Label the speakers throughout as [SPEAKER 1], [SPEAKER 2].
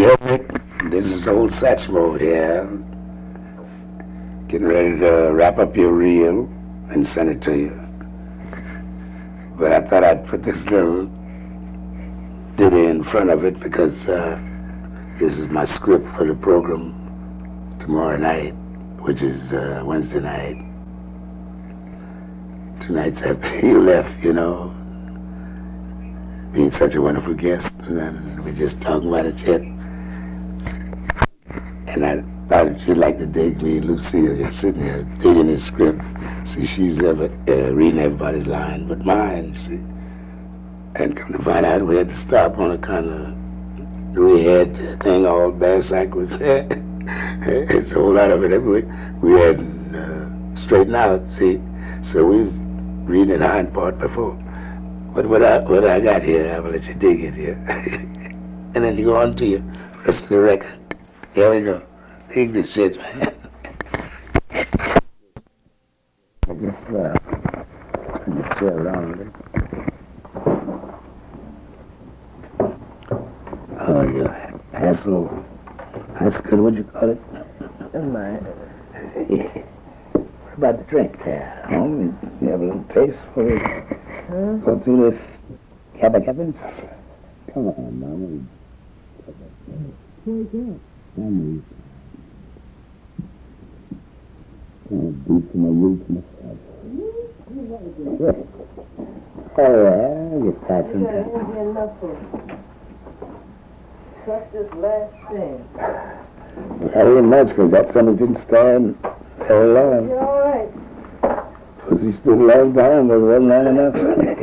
[SPEAKER 1] Dear Mick, this is old Satchmo here. Getting ready to wrap up your reel and send it to you. But I thought I'd put this little ditty in front of it because this is my script for the program tomorrow night, which is Wednesday night. 2 nights after you left, you know, being such a wonderful guest, and then we're just talking about it yet. And I thought you'd like to dig me, Lucille. You're sitting here digging this script. See, she's reading everybody's line but mine, see. And come to find out, we had to stop on a kind of we-had thing all backwards. It's a whole lot of it everywhere. We hadn't straightened out, see. So we was reading the hind part before. But what I got here, I'm gonna let you dig it here. And then you go on to your rest of the record. Here we go. Dig this shit, man. I just turn the chair around a little. Oh, your Haskell, what'd you call it? What about the drink there? You have a little taste for it? Go through this Kappa. Come on, Mama. Family. Deep in my roots myself. Oh, yeah, I get tired sometimes.
[SPEAKER 2] I didn't hear enough of just this last thing.
[SPEAKER 1] I didn't much because that summer didn't stand very long.
[SPEAKER 2] You're all right.
[SPEAKER 1] Because he stood a long time, but it wasn't long enough.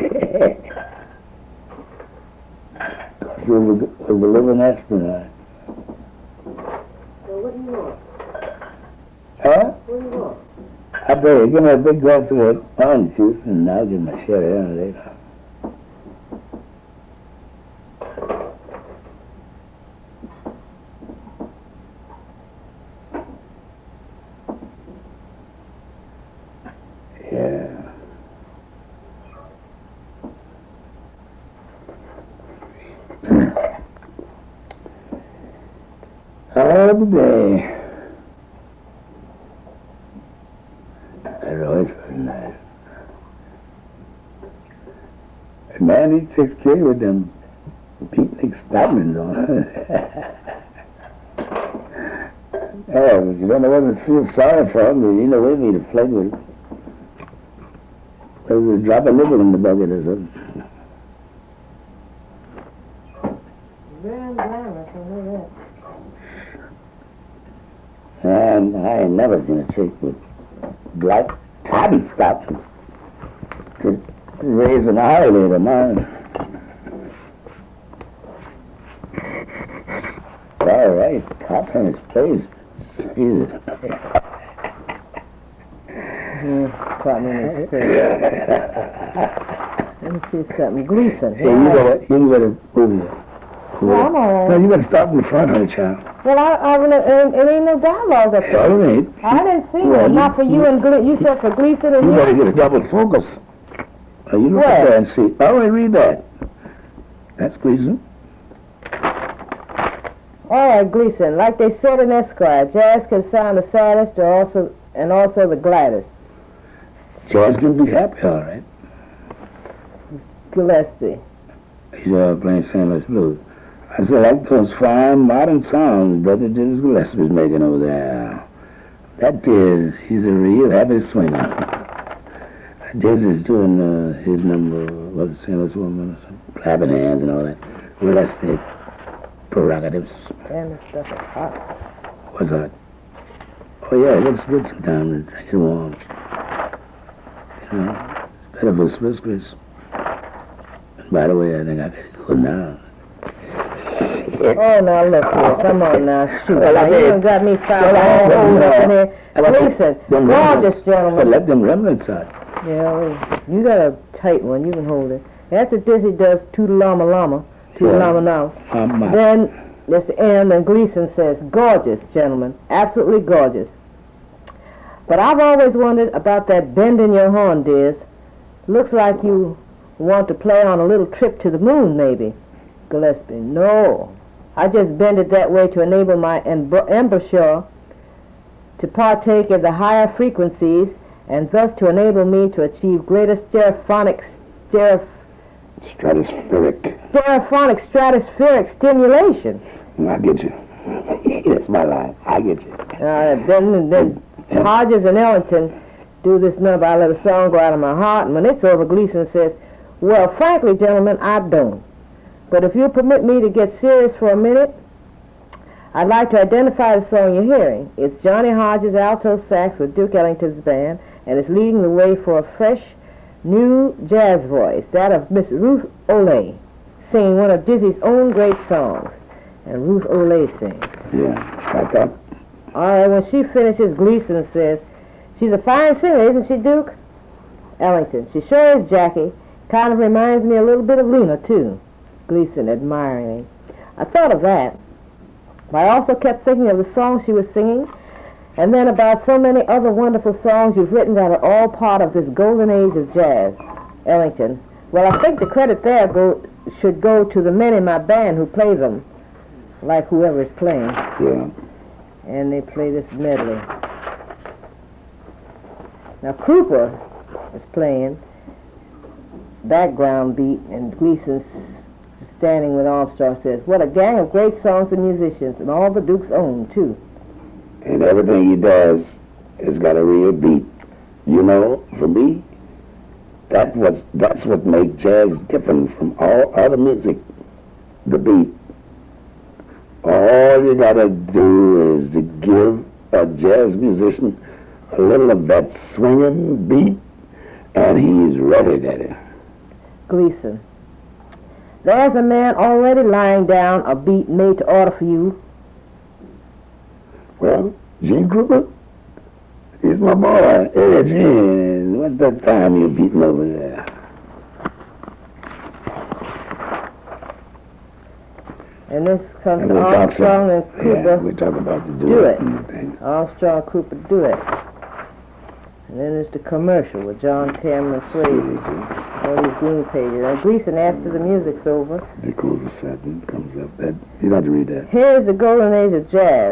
[SPEAKER 1] Because it was a living astronaut.
[SPEAKER 2] So what do you want?
[SPEAKER 1] Huh?
[SPEAKER 2] What do you want?
[SPEAKER 1] I better give me a big glass of that orange juice, and I'll get my sherry on later. Yeah. All the day. That's always very nice. And man, he takes care with them beatnik stockings on. Yeah, but you don't know whether to feel sorry for him, or you know, we need to play with it. There's a drop of liquor in the bucket or something.
[SPEAKER 2] Very glamorous, I know that.
[SPEAKER 1] And I ain't never seen a chick with black cotton stockings to raise an eyelid of mine. All right, cops on his face. Jesus.
[SPEAKER 2] Caught me in his face. Let me see something. Gleason.
[SPEAKER 1] Hey, you better move here.
[SPEAKER 2] Well, I'm all right.
[SPEAKER 1] No, you better stop in the front, honey, child.
[SPEAKER 2] Well, it ain't no dialogue up there.
[SPEAKER 1] All right.
[SPEAKER 2] I didn't see one. Not for you and Gleason. You said for Gleason and
[SPEAKER 1] You
[SPEAKER 2] you.
[SPEAKER 1] better get a double focus. Now, you look
[SPEAKER 2] Where?
[SPEAKER 1] up there and see. All right, read that. That's Gleason.
[SPEAKER 2] All right, Gleason. Like they said in Esquire, jazz can sound the saddest and also the gladdest.
[SPEAKER 1] Jazz can be happy, all right.
[SPEAKER 2] Gillespie.
[SPEAKER 1] He's playing St. Louis Blues. I said, like those fine modern songs Brother Dennis Gillespie's making over there. That is, he's a real happy swinger. Dennis is doing his number, what is St. Louis Woman, clapping hands and all that. Well, that's the prerogatives.
[SPEAKER 2] Damn, this stuff is hot.
[SPEAKER 1] What's that? Oh, yeah, it looks good sometimes. It makes it warm. You know, it's better for Swiss Chris. And by the way, I think I gotta go now.
[SPEAKER 2] Oh, now look here. Come on now, shoot. Now, you done got me found all hold up in here. Gleason, gorgeous gentleman.
[SPEAKER 1] But let them remnants out.
[SPEAKER 2] Yeah, you got a tight one. You can hold it. After Dizzy does Toodle-Lama Lama, Toodle-Lama Lama, then that's the end, and Gleason says, gorgeous gentleman, absolutely gorgeous. But I've always wondered about that bend in your horn, Diz. Looks like you want to play on a little trip to the moon, maybe. Gillespie, no. I just bend it that way to enable my embouchure to partake of the higher frequencies and thus to enable me to achieve greater stratospheric stimulation.
[SPEAKER 1] I get you. That's my line. I get you.
[SPEAKER 2] Then Hodges and Ellington do this number. I let a song go out of my heart, and when it's over, Gleason says, well, frankly, gentlemen, I don't. But if you'll permit me to get serious for a minute, I'd like to identify the song you're hearing. It's Johnny Hodges' alto sax with Duke Ellington's band, and it's leading the way for a fresh, new jazz voice, that of Miss Ruth Olay, singing one of Dizzy's own great songs. And Ruth Olay sings.
[SPEAKER 1] Yeah, like that.
[SPEAKER 2] All right, when she finishes, Gleason says, she's a fine singer, isn't she, Duke? Ellington, she sure is, Jackie. Kind of reminds me a little bit of Lena, too. Gleason, admiringly. I thought of that. But I also kept thinking of the song she was singing, and then about so many other wonderful songs you've written that are all part of this golden age of jazz. Ellington, well, I think the credit there should go to the men in my band who play them, like whoever is playing.
[SPEAKER 1] Yeah.
[SPEAKER 2] And they play this medley. Now, Cooper is playing background beat, and Gleason's standing with Armstrong says, what a gang of great songs and musicians, and all the Duke's own, too.
[SPEAKER 1] And everything he does has got a real beat. You know, for me, that's what makes jazz different from all other music, the beat. All you got to do is to give a jazz musician a little of that swinging beat, and he's ready at it.
[SPEAKER 2] Gleason, there's a man already lying down a beat made to order for you.
[SPEAKER 1] Well, Gene Krupa, he's my boy. Hey, Gene, what's that time you're beating over there?
[SPEAKER 2] And this comes from Armstrong and Cooper.
[SPEAKER 1] Yeah, we talk about the
[SPEAKER 2] do it. Armstrong, Cooper, do it. And then there's the commercial with John Cameron Swayze. All these green pages. And Gleason, after the music's over.
[SPEAKER 1] Dakota Satin comes up. You don't have to read that.
[SPEAKER 2] Here's the golden age of jazz.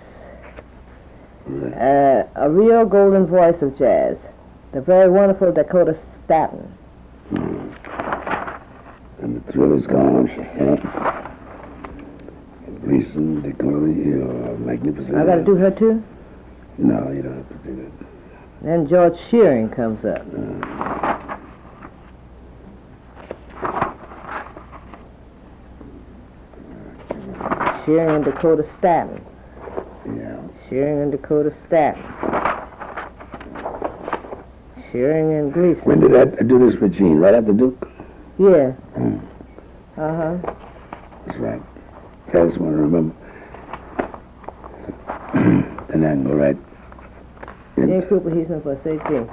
[SPEAKER 2] Right. A real golden voice of jazz. The very wonderful Dakota Staton.
[SPEAKER 1] And the thrill is gone, she said. Gleason, Dakota, you're magnificent.
[SPEAKER 2] I got to do her too?
[SPEAKER 1] No, you don't have to do that.
[SPEAKER 2] Then George Shearing comes up. Shearing and Dakota Staton.
[SPEAKER 1] Yeah.
[SPEAKER 2] Shearing and Dakota Staton. Shearing and Gleason.
[SPEAKER 1] When did I do this for Gene? Right after Duke?
[SPEAKER 2] Yeah.
[SPEAKER 1] Uh-huh. That's right. So I just want to remember. Then I can go right.
[SPEAKER 2] Gene Cooper, he's not for say Gene.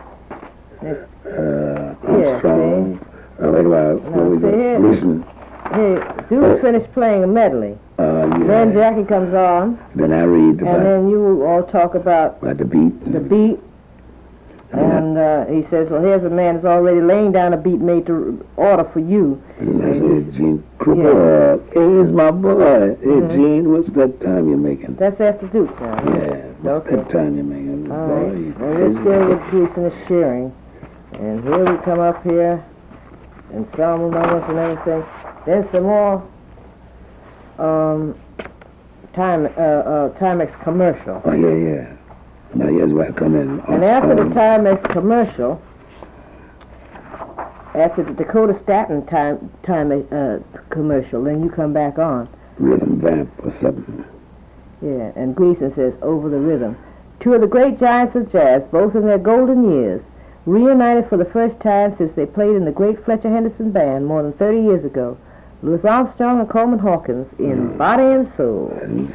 [SPEAKER 1] Armstrong. Wait a while. Listen.
[SPEAKER 2] Hey, Duke finished playing a medley.
[SPEAKER 1] Yeah.
[SPEAKER 2] Then Jackie comes on.
[SPEAKER 1] Then I read about.
[SPEAKER 2] And then you all talk about
[SPEAKER 1] the beat.
[SPEAKER 2] The beat. And he says, well, here's a man that's already laying down a beat made to order for you.
[SPEAKER 1] And I said, Gene Krupa, hey, he's my boy. Hey, Gene, what's that time you're making?
[SPEAKER 2] That's after Duke now.
[SPEAKER 1] Yeah, what's that time you're making?
[SPEAKER 2] All right. Well, we're still with Gleason and Shearing. And here we come up here, ensemble numbers and everything. Then some more Timex commercial.
[SPEAKER 1] Oh, yeah. Now, here's where I come in.
[SPEAKER 2] And after the Timex commercial, after the Dakota Staton commercial, then you come back on.
[SPEAKER 1] Rhythm Vamp or something.
[SPEAKER 2] Yeah, and Gleason says, over the rhythm. Two of the great giants of jazz, both in their golden years, reunited for the first time since they played in the great Fletcher Henderson Band more than 30 years ago. Louis Armstrong and Coleman Hawkins in Body and Soul.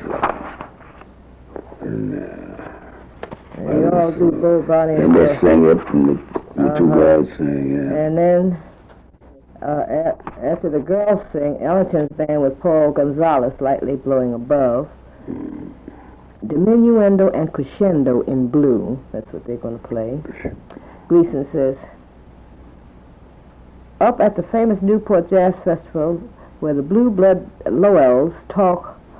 [SPEAKER 1] And
[SPEAKER 2] you all do both Body and Soul.
[SPEAKER 1] And they sing it, and the two girls sing, yeah.
[SPEAKER 2] And then, after the girls sing, Ellington's band with Paul Gonzalez slightly blowing above. Diminuendo and Crescendo in Blue. That's what they're going to play. Gleason says, up at the famous Newport Jazz Festival, where the Blue Blood Lowells talk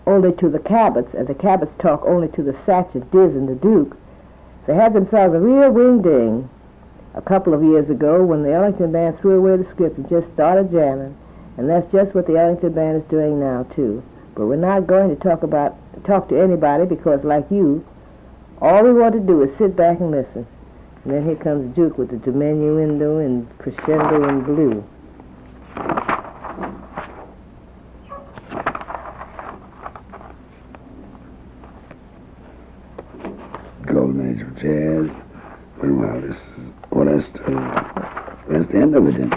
[SPEAKER 2] only to the Cabots, and the Cabots talk only to the Satchel, Diz, and the Duke. They had themselves a real wing-ding a couple of years ago when the Ellington Band threw away the script and just started jamming. And that's just what the Ellington Band is doing now, too. But we're not going to talk to anybody because, like you, all we want to do is sit back and listen. And then here comes Duke with the diminuendo and crescendo and blue.
[SPEAKER 1] Golden Age of Jazz. Well, this is what I studied. That's the end of it, then.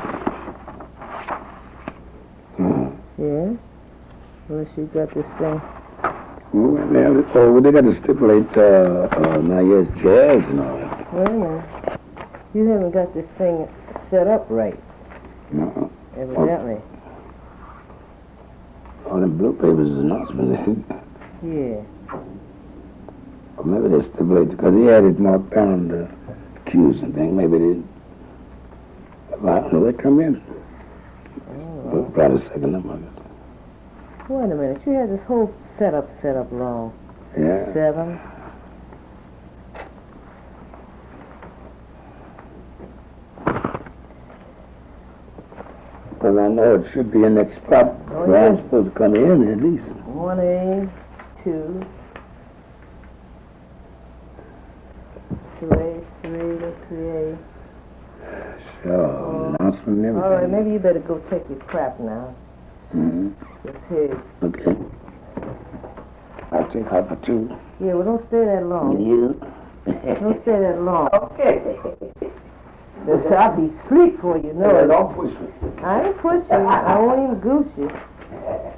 [SPEAKER 2] Yeah? Unless you got this thing.
[SPEAKER 1] Well, they got to stipulate, now, yes, jazz and all that.
[SPEAKER 2] Wait a minute. You haven't got this thing set up right.
[SPEAKER 1] No.
[SPEAKER 2] Evidently.
[SPEAKER 1] All them blue papers is announcement.
[SPEAKER 2] Yeah.
[SPEAKER 1] Or maybe they stipulated, because he had it marked down the cues and things. Maybe they, I don't know, they come in.
[SPEAKER 2] Oh.
[SPEAKER 1] Probably second number, I guess.
[SPEAKER 2] Wait a minute. You had this whole setup wrong.
[SPEAKER 1] Yeah.
[SPEAKER 2] 7.
[SPEAKER 1] Well, I know it should be in that spot where I'm supposed to come in, at least.
[SPEAKER 2] 1A, 2, 2A, 3A.
[SPEAKER 1] Sure, announcement and everything.
[SPEAKER 2] All right, maybe you better go take your crap now.
[SPEAKER 1] Mm-hmm.
[SPEAKER 2] It's here.
[SPEAKER 1] Okay. I'll take half for 2.
[SPEAKER 2] Yeah, well, don't stay that long.
[SPEAKER 1] You?
[SPEAKER 2] Don't stay that long.
[SPEAKER 1] Okay.
[SPEAKER 2] I'll be asleep for you, know it.
[SPEAKER 1] Don't push me.
[SPEAKER 2] I ain't pushing. I won't even goose you.